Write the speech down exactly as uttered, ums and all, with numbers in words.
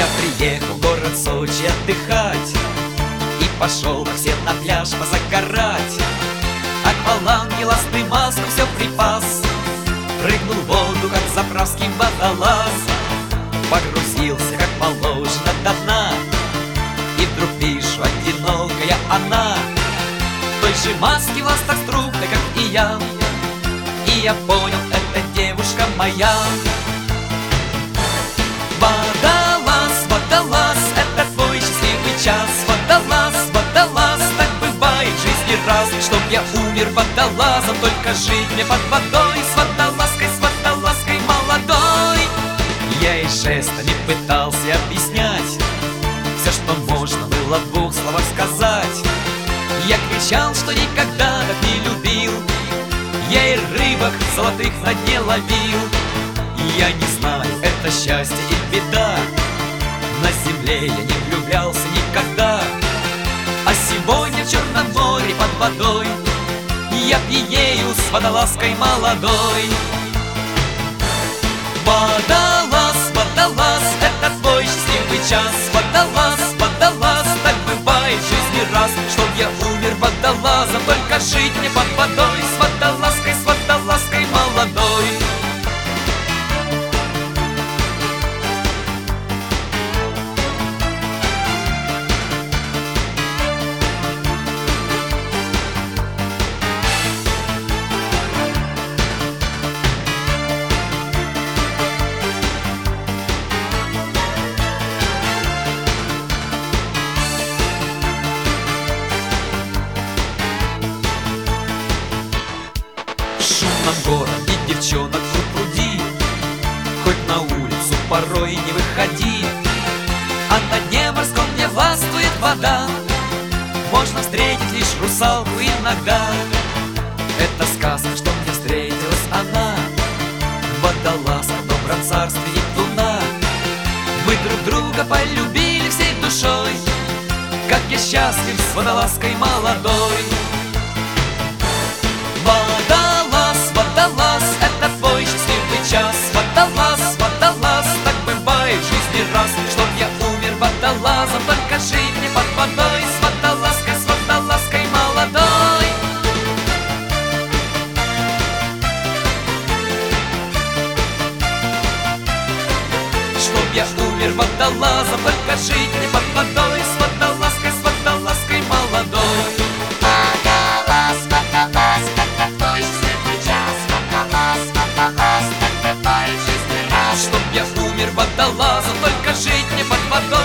Я приехал в город Сочи отдыхать и пошел как все на пляж позагорать. Акваланг, еласты, маску все припас, прыгнул в воду, как заправский водолаз. Погрузился, как положено, до дна, и вдруг вижу, одинокая она, в той же маске, в ластах с трубкой, как и я. И я понял, это девушка моя. Водолаз, водолаз, это твой счастливый час. Водолаз, водолаз, так бывает в жизни раз. Чтоб я умер водолазом, только жить мне под водой. С водолазкой, с водолазкой молодой. Я и жестами пытался объяснять все, что можно было в двух словах сказать. Я кричал, что никогда так не любил, я и рыбок золотых на дне ловил. Я не знаю, это счастье и беда, на земле я не влюблялся никогда. А сегодня в Черном море под водой я пьянею с водолазкой молодой. Водолаз, водолаз, это твой счастливый час. Водолаз, водолаз, так бывает в жизни раз. Чтоб я умер водолазом, только жить мне под водой. С водолазкой, с водолазкой молодой. В шумном городе девчонок пруд-пруди, хоть на улицу порой не выходи. А на дне морском не властвует вода, можно встретить лишь русалку иногда. Это сказка, что мне встретилась она, водолазка в добром царстве Нептуна. Мы друг друга полюбили всей душой, как я счастлив с водолазкой молодой. Водолаз, водолаз, это твой счастливый час. Водолаз, водолаз, так бывает в жизни раз. Чтоб я умер водолазом, только жить мне под водой. С водолазкой, с водолазкой молодой. Чтоб я умер водолазом, только жить мне под водой. С водолазкой, с водолазкой молодой. Водолаз, водолаз, это твой счастливый час. Водолаз, водолаз, так бывает в жизни раз. Чтоб я умер водолазом, только жить мне под водой.